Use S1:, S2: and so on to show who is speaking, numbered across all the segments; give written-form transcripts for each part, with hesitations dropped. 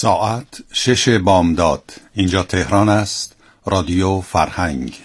S1: ساعت 6 بامداد. اینجا تهران است. رادیو فرهنگ.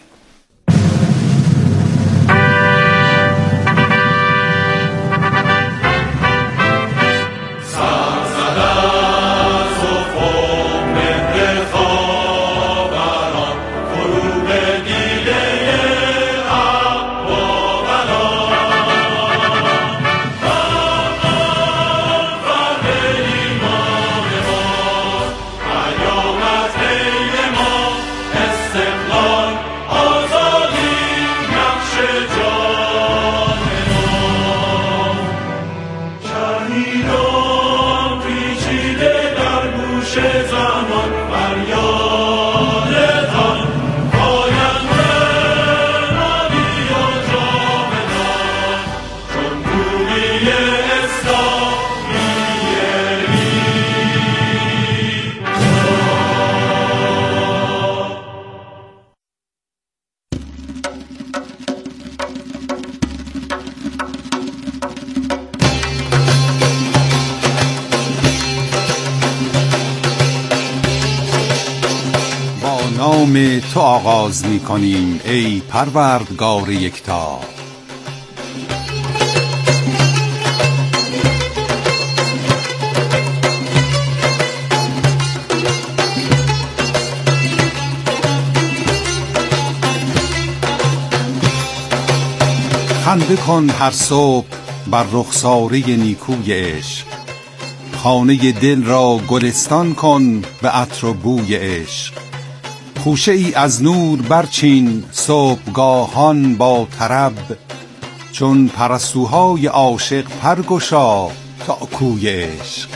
S1: نام تو آغاز می کنیم ای پروردگار یکتا. خنده کن هر صبح بر رخساره نیکوی عشق، خانه دل را گلستان کن به عطر و بوی عشق. خوشه ای از نور برچین صبحگاهان با طرب، چون پرستوهای عاشق پرگشا تا کوی عشق.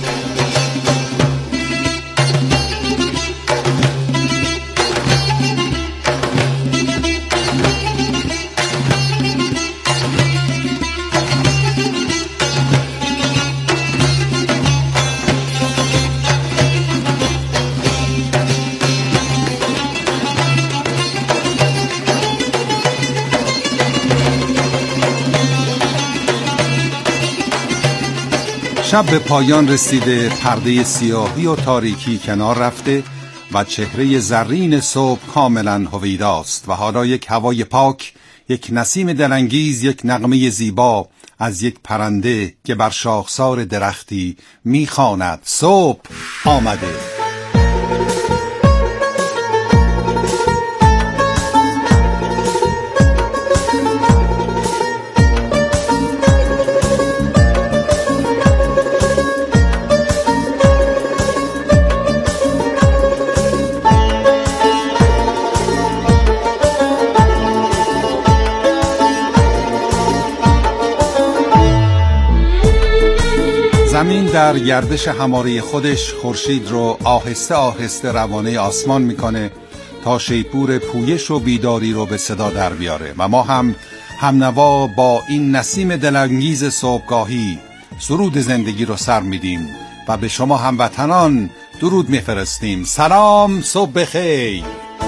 S1: شب به پایان رسیده، پرده سیاهی و تاریکی کنار رفته و چهره زرین صبح کاملا هویداست و حالا یک هوای پاک، یک نسیم دلانگیز، یک نغمه زیبا از یک پرنده که بر شاخسار درختی میخواند صبح آمده. زمین در گردش هماره خودش خورشید رو آهسته آهسته روانه آسمان میکنه تا شیپور پویش و بیداری رو به صدا در بیاره و ما هم همنوا با این نسیم دلانگیز صبحگاهی سرود زندگی رو سر میدیم و به شما هموطنان درود میفرستیم. سلام، صبح بخیر.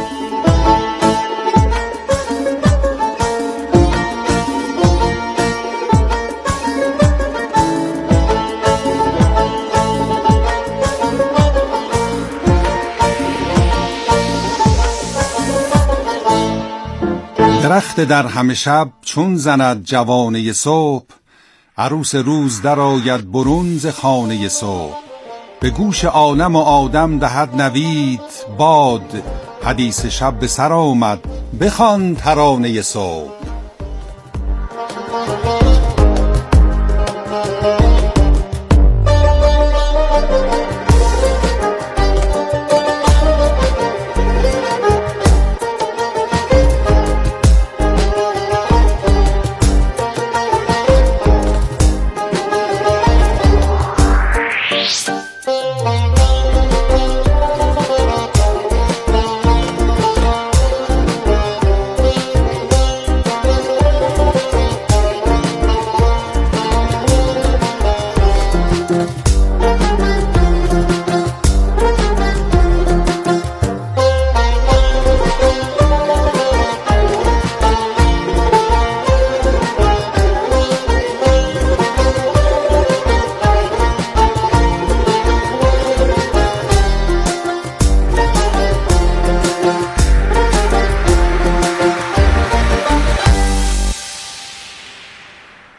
S1: درخت در همه شب چون زند جوانه صبح، عروس روز در آید برون ز خانه صبح. به گوش عالم و آدم دهد نوید باد، حدیث شب به سر آمد بخوان ترانه صبح.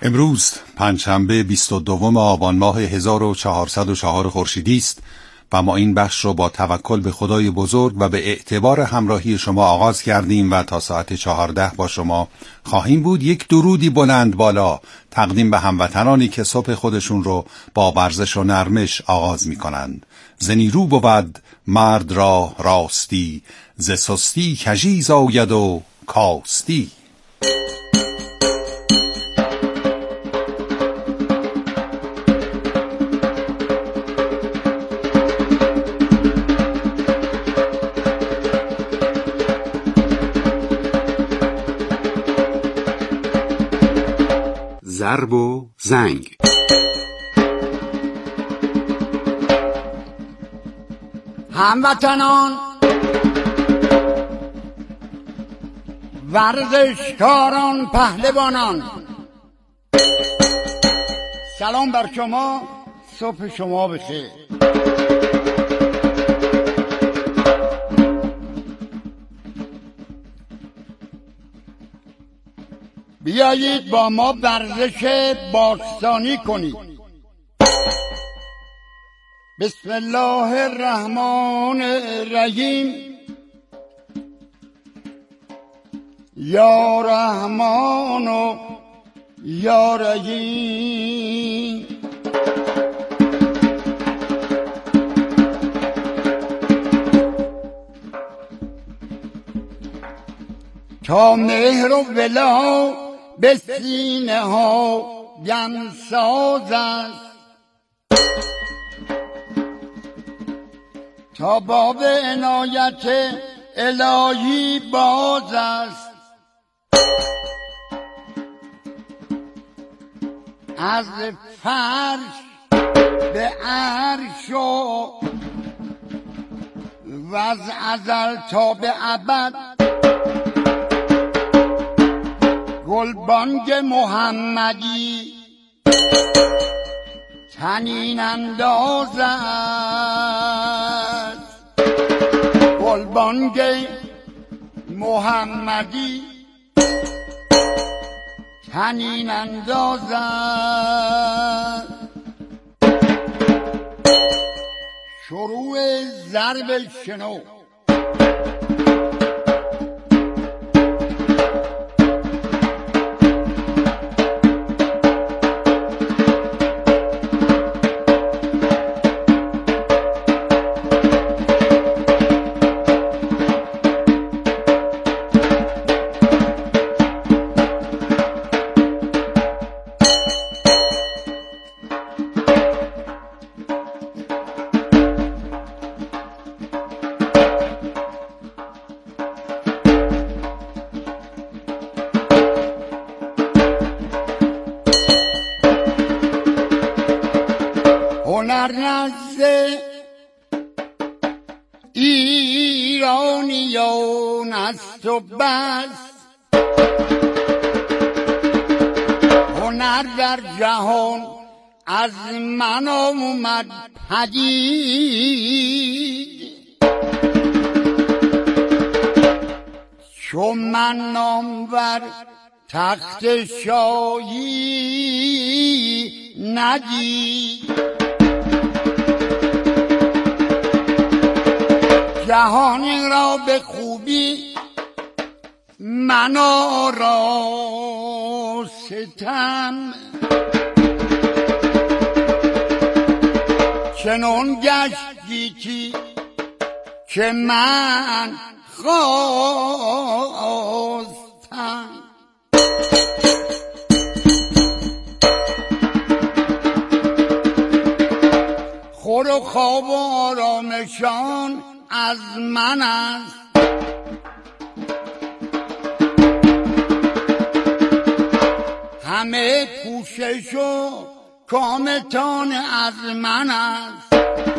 S1: امروز پنجشنبه 22 آبان ماه 1404 خورشیدی است و ما این بخش رو با توکل به خدای بزرگ و به اعتبار همراهی شما آغاز کردیم و تا ساعت 14 با شما خواهیم بود. یک درودی بلند بالا تقدیم به هموطنانی که صبح خودشون رو با ورزش و نرمش آغاز می کنند. ز نیرو بود مرد را راستی، ز سستی کژی زاید و کاستی.
S2: ضرب و زنگ.
S3: هموطنان، ورزشکاران، پهلوانان، سلام بر شما. صبح شما بخیر. بیایید با ما ورزش باستانی کنید. بسم الله الرحمن الرحیم. یا رحمان و یا رحیم. تا مهر و ولا به سینه ها دمساز است، تا باب عنایت الهی باز است. از فرش به عرش و از ازل تا به ابد گلبانگ محمدی طنین انداز است. گلبانگ محمدی طنین انداز است. شروع ضرب شنو. هنر نزد ایرانیان است و بس، هنر در جهان از من آمد پدید. چون من نامور تخت شاهی ندید. جهانی را به خوبی من آراستم، چنان گشت گیتی که من خواستم. خور و خواب و آرامشان از من است. همه کوشش و کامتان از من است.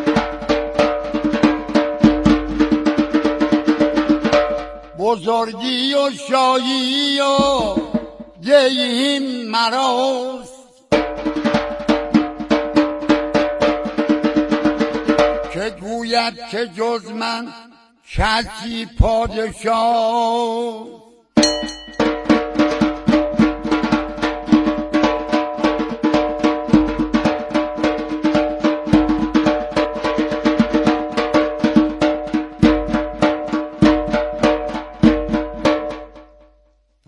S3: بزرگی و شاهی و دیهیم مراست. که گوید که جز من کسی پادشاه.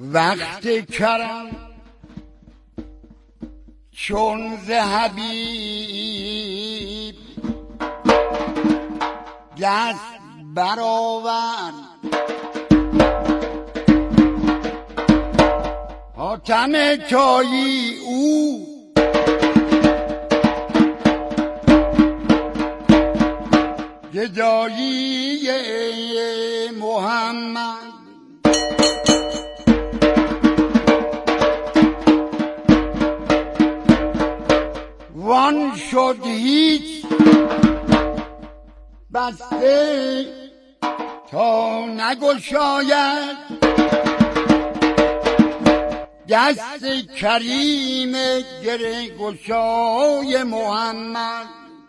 S3: وقت کرم چون ز حبیب دست برآورد حاتم طایی او گدایی محمد وان شد هیچ بسته تا نگشاید دست کریم گره گشای محمد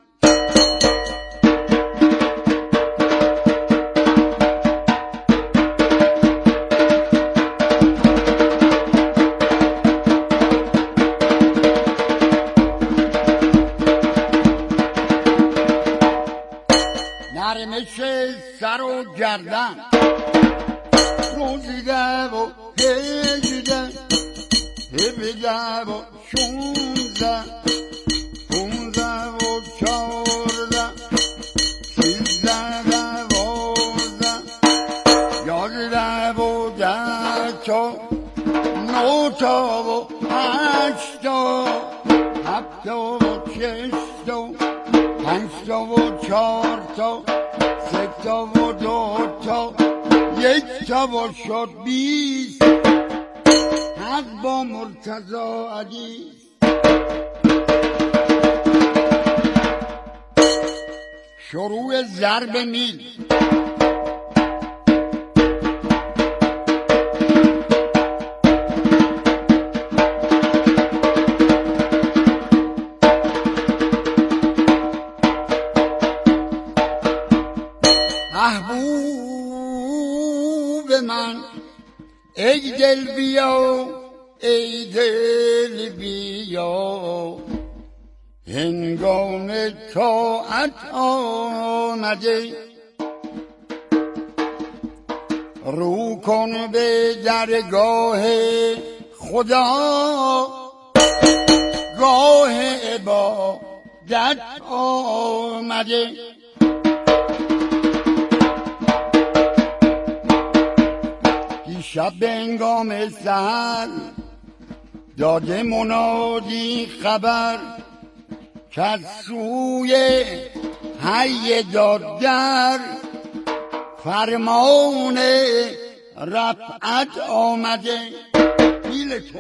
S3: نرمش سر و گردن روزیده و هجده هبده و شونزده پونزده و چارده سیزده دوازده یازده و ده تا نو تا و هشت تا هفت تا و شش تا پنج تا و چار تا سه تا و دو تا یک تا و شد 20 حق با مرتضی علی شروع ضرب میل محبوب من ای دل بیا ای دل بیا هنگام طاعت آمده رو کن به درگاه خدا گاه عبادت آمده شب به هنگام سحر داده منادی خبر که از سوی حی دادگر فرمان رفعت آمده پیل تو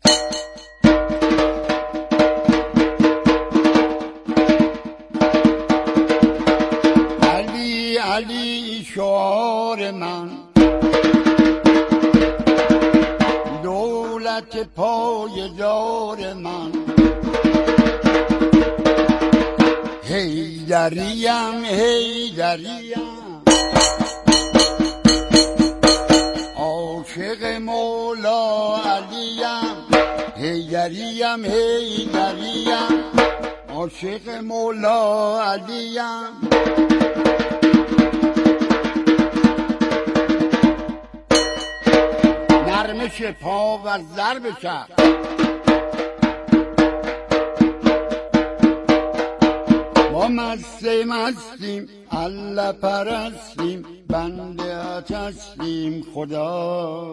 S3: علی علی شعار من دولت پایدار من حیدریم حیدریم عاشق مولا علیم حیدریم حیدریم عاشق مولا علیم نرمش پا و ضرب چرخ ما مستیم الله پرستیم بنده هستیم خدا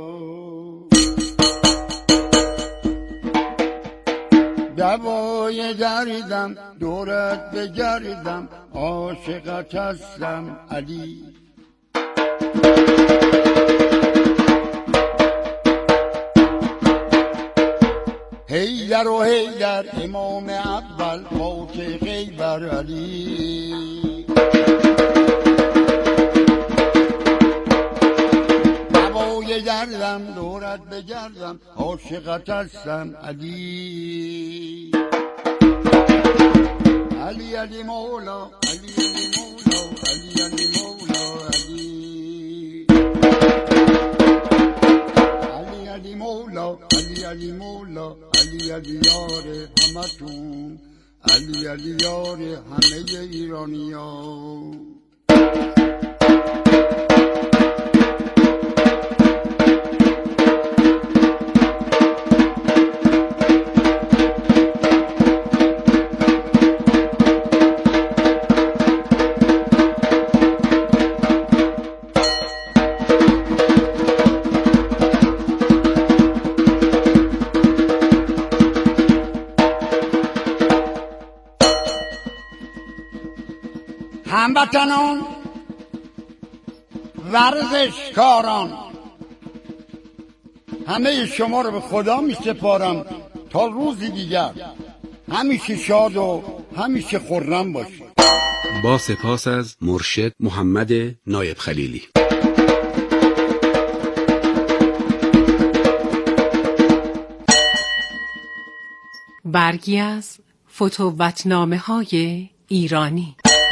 S3: دوای دردم دورت بگردم عاشقت هستم علی حیدر و حیدر امام اول فاتح خیبر علی دوای دردم دورت بگردم عاشقت هستم علی علی علی مولا علی علی مولا علی علی مولا علی علی مولا علی علی مولا علی علی یار همتون علی علی یار همه ایرانیان هموطنان، ورزشکاران، همه شما رو به خدا می سپارم تا روزی دیگر همیشه شاد و همیشه خرم باشید.
S2: با سپاس از مرشد محمد نایب خلیلی.
S4: برگی از فتوتنامه‌های ایرانی.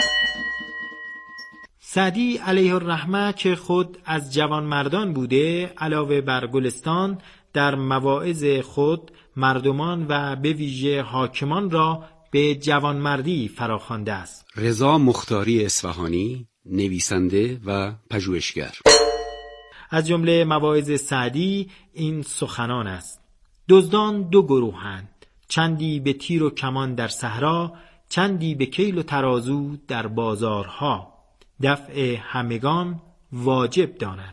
S5: سعدی علیه الرحمه که خود از جوانمردان بوده، علاوه بر گلستان در مواعظ خود مردمان و به ویژه حاکمان را به جوانمردی فراخوانده است.
S2: رضا مختاری اصفهانی، نویسنده و پژوهشگر.
S5: از جمله مواعظ سعدی این سخنان است: دزدان دو گروهند، چندی به تیر و کمان در صحرا، چندی به کیل و ترازو در بازارها. دفع همگان واجب داند.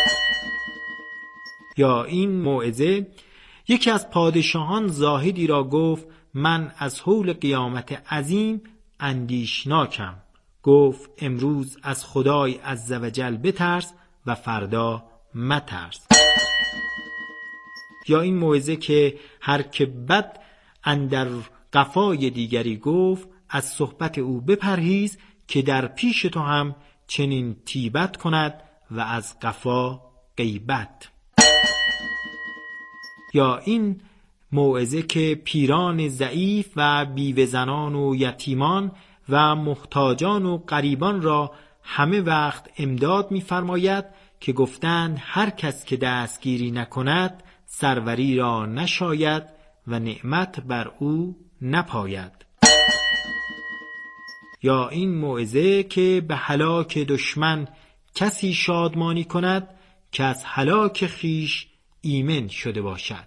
S5: یا این موعظه: یکی از پادشاهان زاهدی را گفت من از هول قیامت عظیم اندیشناکم. گفت امروز از خدای عزوجل بترس و فردا مترس. یا این موعظه که هر که بد اندر قفای دیگری گفت از صحبت او بپرهیز که در پیش تو هم چنین طیبت کند و از قفا غیبت. یا این موعظه که پیران ضعیف و بیوه زنان و یتیمان و محتاجان و غریبان را همه وقت امداد می‌فرماید که گفتند هر کس که دستگیری نکند سروری را نشاید و نعمت بر او نپاید. یا این موعظه که به هلاک دشمن کسی شادمانی کند که از هلاک خویش ایمن شده باشد.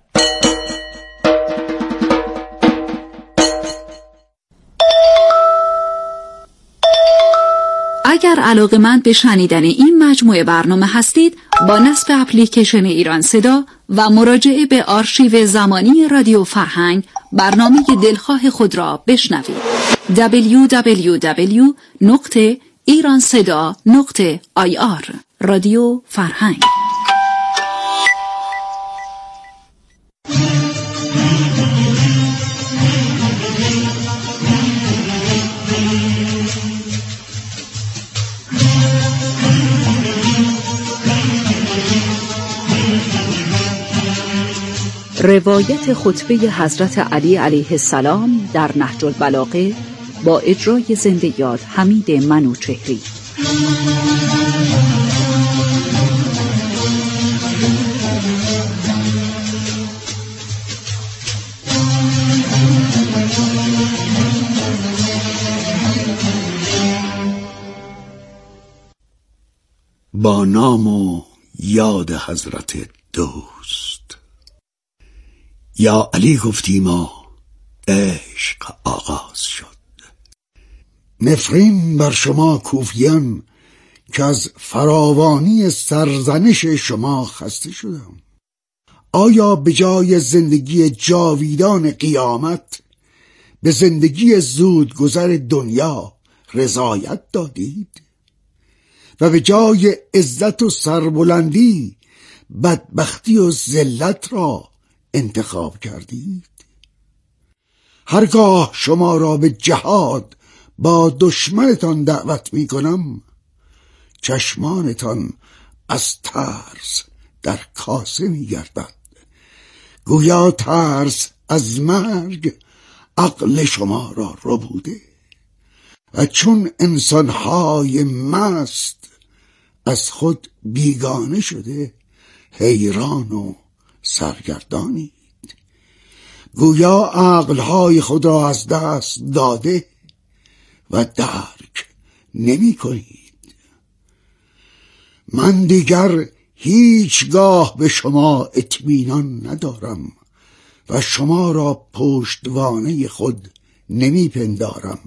S6: اگر علاقه‌مند به شنیدن این مجموعه برنامه هستید، با نصب اپلیکیشن ایران صدا و مراجعه به آرشیو زمانی رادیو فرهنگ برنامه دلخواه خود را بشنوید. www.iranseda.ir رادیو فرهنگ. روایت خطبه حضرت علی علیه السلام در نهج البلاغه با اجرای زنده یاد حمید منوچهری.
S7: با نام و یاد حضرت دوست. یا علی گفتیم و عشق آغاز شد. نفرین بر شما کوفیان که از فراوانی سرزنش شما خسته شدم. آیا به جای زندگی جاویدان قیامت به زندگی زودگذر دنیا رضایت دادید و به جای عزت و سربلندی بدبختی و ذلت را انتخاب کردید؟ هرگاه شما را به جهاد با دشمنتان دعوت می کنم، چشمانتان از ترس در کاسه می گردد. گویا ترس از مرگ عقل شما را ربوده و چون انسانهای مست از خود بیگانه شده حیران و سرگردانید. گویا عقلهای خود را از دست داده و درک نمی کنید. من دیگر هیچگاه به شما اطمینان ندارم و شما را پشتوانه خود نمی پندارم.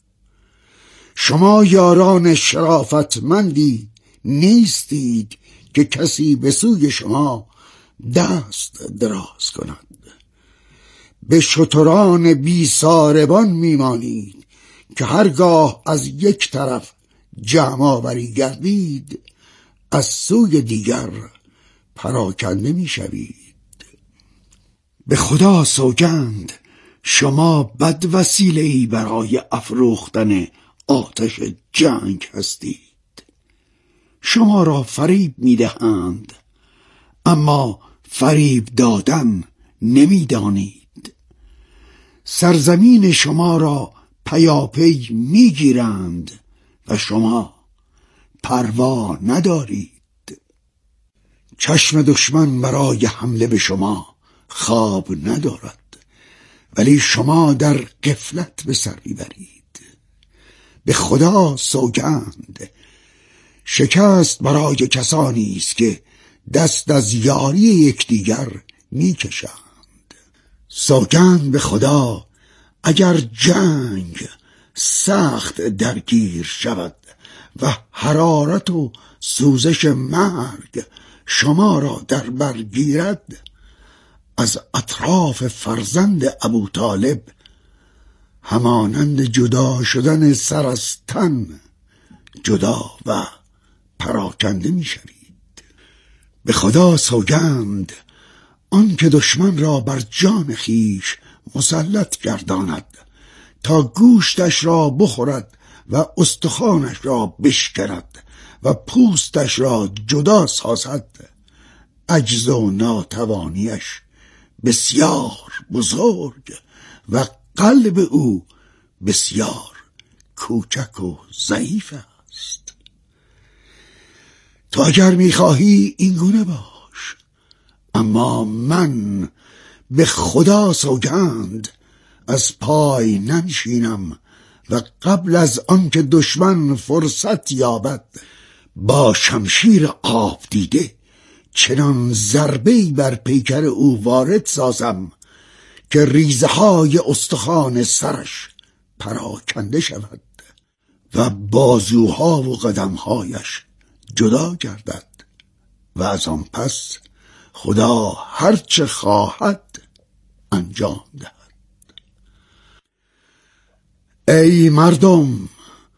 S7: شما یاران شرافتمندی نیستید که کسی به سوی شما دست دراز کند. به شتران بی ساربان میمانید که هرگاه از یک طرف جمع آوری گردید، از سوی دیگر پراکنده می شوید. به خدا سوگند شما بد وسیله‌ای برای افروختن آتش جنگ هستید. شما را فریب می دهند، اما فریب دادن نمی دانید. سرزمین شما را پیاپی می گیرند و شما پروا ندارید. چشم دشمن برای حمله به شما خواب ندارد، ولی شما در غفلت به سر میبرید. به خدا سوگند شکست برای کسانی است که دست از یاری یکدیگر میکشند. سوگند به خدا اگر جنگ سخت درگیر شود و حرارت و سوزش مرگ شما را در بر گیرد، از اطراف فرزند ابوطالب همانند جدا شدن سر از تن جدا و پراکنده می شوید. به خدا سوگند آن که دشمن را بر جان خیش مسلط گرداند تا گوشتش را بخورد و استخوانش را بشکند و پوستش را جدا سازد، عجز و ناتوانیش بسیار بزرگ و قلب او بسیار کوچک و ضعیف است. تو اگر میخواهی این گونه باش، اما من به خدا سوگند از پای ننشینم و قبل از آنکه دشمن فرصت یابد با شمشیر آب دیده چنان ضربه‌ای بر پیکر او وارد سازم که ریزه های استخوان سرش پراکنده شود و بازوها و قدمهایش جدا گردد و از آن پس خدا هرچه خواهد انجام دهد. ای مردم،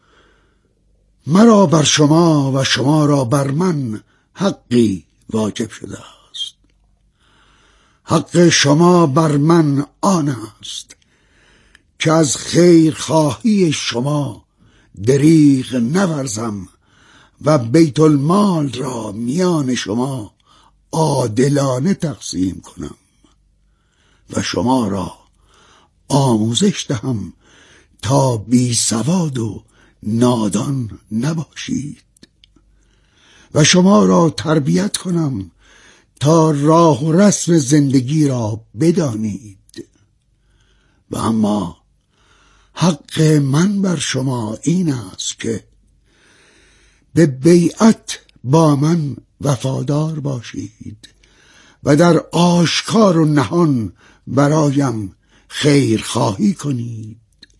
S7: مرا بر شما و شما را بر من حقی واجب شده است. حق شما بر من آن است که از خیرخواهی شما دریغ نورزم و بیت المال را میان شما عادلانه تقسیم کنم و شما را آموزش دهم تا بی سواد و نادان نباشید و شما را تربیت کنم تا راه و رسم زندگی را بدانید. و اما حق من بر شما این است که به بیعت با من وفادار باشید و در آشکار و نهان برایم خیرخواهی کنید.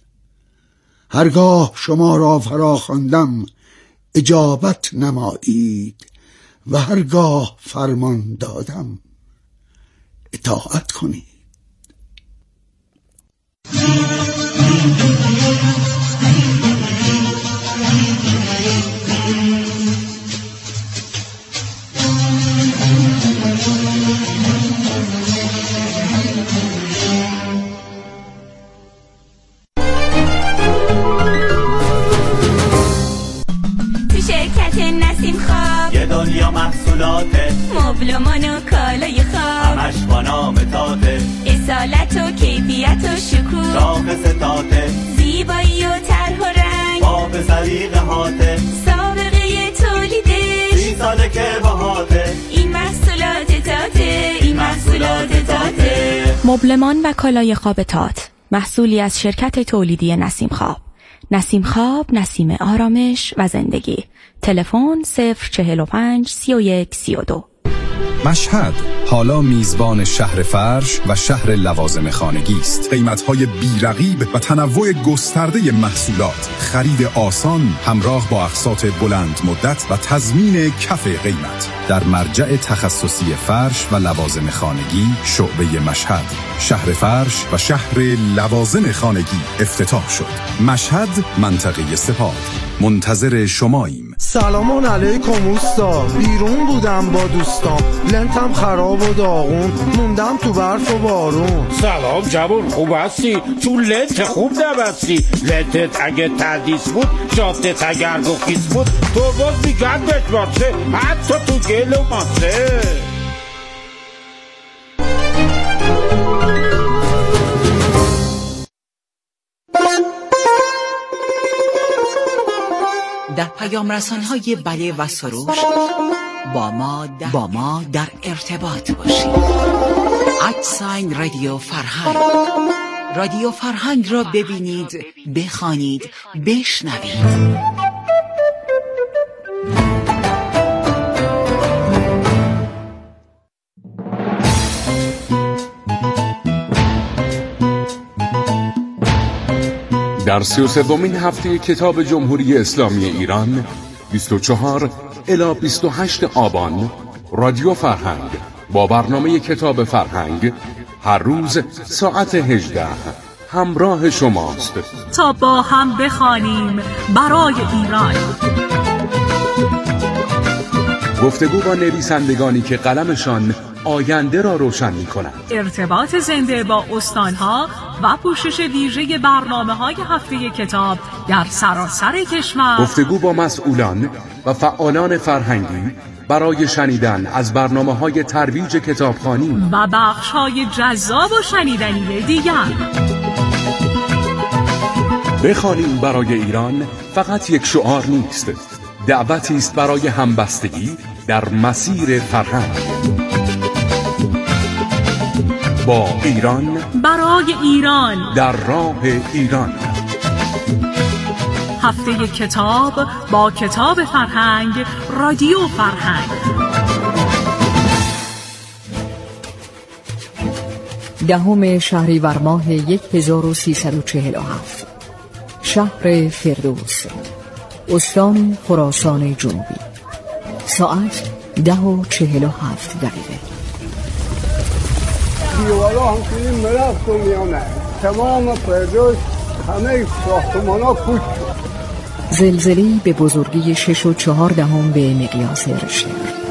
S7: هرگاه شما را فراخواندم اجابت نمایید و هرگاه فرمان دادم اطاعت کنید.
S8: دنیا محصولات مبلمان و کالای خواب همش با نام تاته، اصالت و کیفیت و شکوه، شاخص تاته، زیبایی و طرح و رنگ، باب سلیقه هاته، سابقه تولیده 30 ساله که باهاته. این محصولات تاته، این محصولات تاته.
S9: مبلمان و کالای خواب تات، محصولی از شرکت تولیدی نسیم خواب. نسیم خواب، نسیم آرامش و زندگی. تلفن 045 31 32.
S10: مشهد حالا میزبان شهر فرش و شهر لوازم خانگی است. قیمت‌های بی‌رقیب و تنوع گسترده محصولات، خرید آسان همراه با اقساط بلند مدت و تضمین کف قیمت. در مرجع تخصصی فرش و لوازم خانگی شعبه مشهد، شهر فرش و شهر لوازم خانگی افتتاح شد. مشهد، منطقه سپاه. منتظر شماییم.
S11: سلامان علیکم اوستا، بیرون بودم با دوستام، لنتم خراب و داغون، موندم تو برف و بارون.
S12: سلام جوون، خوب هستی؟ چون لنت خوب نبستی. لنتت اگه تردیس بود، جافتت اگر گفیز بود، تو باز میگن بشمارسه، حتی تو گل و ماسه.
S13: در پیام رسان‌های بله و سروش با ما در ارتباط باشید. @رادیو فرهنگ. رادیو فرهنگ را ببینید، بخوانید، بشنوید.
S14: در 33مین هفته کتاب جمهوری اسلامی ایران 24 الی 28 آبان رادیو فرهنگ با برنامه کتاب فرهنگ هر روز ساعت 18 همراه شماست
S15: تا با هم بخوانیم برای ایران.
S14: گفتگو با نویسندگانی که قلمشان آینده را روشن می‌کند.
S15: ارتباط زنده با استان‌ها و پوشش ویژه برنامه‌های هفته کتاب در سراسر کشور.
S14: گفتگو با مسئولان و فعالان فرهنگی برای شنیدن از برنامه‌های ترویج کتابخوانی
S15: و بخش‌های جذاب و شنیدنی دیگر.
S14: بخوانیم برای ایران فقط یک شعار نیست، دعوتی است برای همبستگی در مسیر فرهنگ. با ایران،
S15: برای ایران،
S14: در راه ایران.
S15: هفته کتاب با کتاب فرهنگ، رادیو فرهنگ.
S16: دهم شهریور ماه 1347 شهر فردوس، استان خراسان جنوبی. ساعت 10:47.
S3: دیوالا همچنین مرفت و میانه، تمام فردوس همه ساختمانا پوچ شد.
S16: زلزله‌ای به بزرگی 6.4 به مقیاس ریشتر.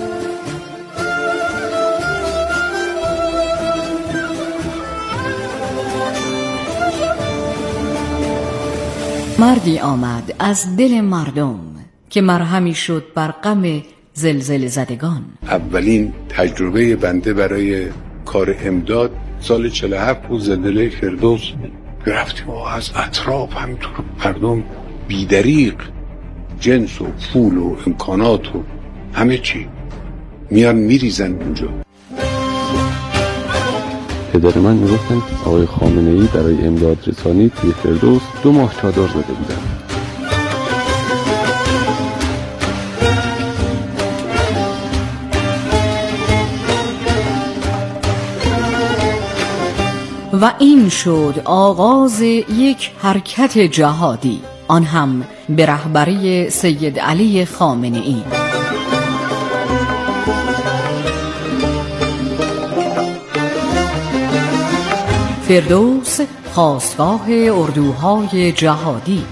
S16: مردی آمد از دل مردم که مرهمی شد بر غم زلزله زدگان.
S17: اولین تجربه بنده برای کار امداد سال 47 بود، زلزله فردوس. رفتیم و از اطراف همینطور مردم بیدریق، جنس و پول و امکانات و همه چی میان میریزن اونجا.
S18: پدر من میگفتن آقای خامنه‌ای برای امداد رسانی توی فردوس 2 ماه چادر زده بودن.
S16: و این شد آغاز یک حرکت جهادی، آن هم به رهبری سید علی خامنه‌ای. فردوس خاستگاه اردوهای جهادی.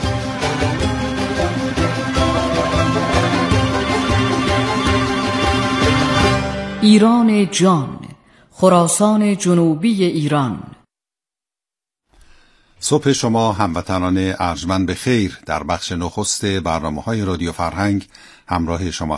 S16: ایران جان، خراسان جنوبی ایران.
S1: صبح شما هموطنان ارجمند به خیر. در بخش نخست برنامه‌های رادیو فرهنگ همراه شما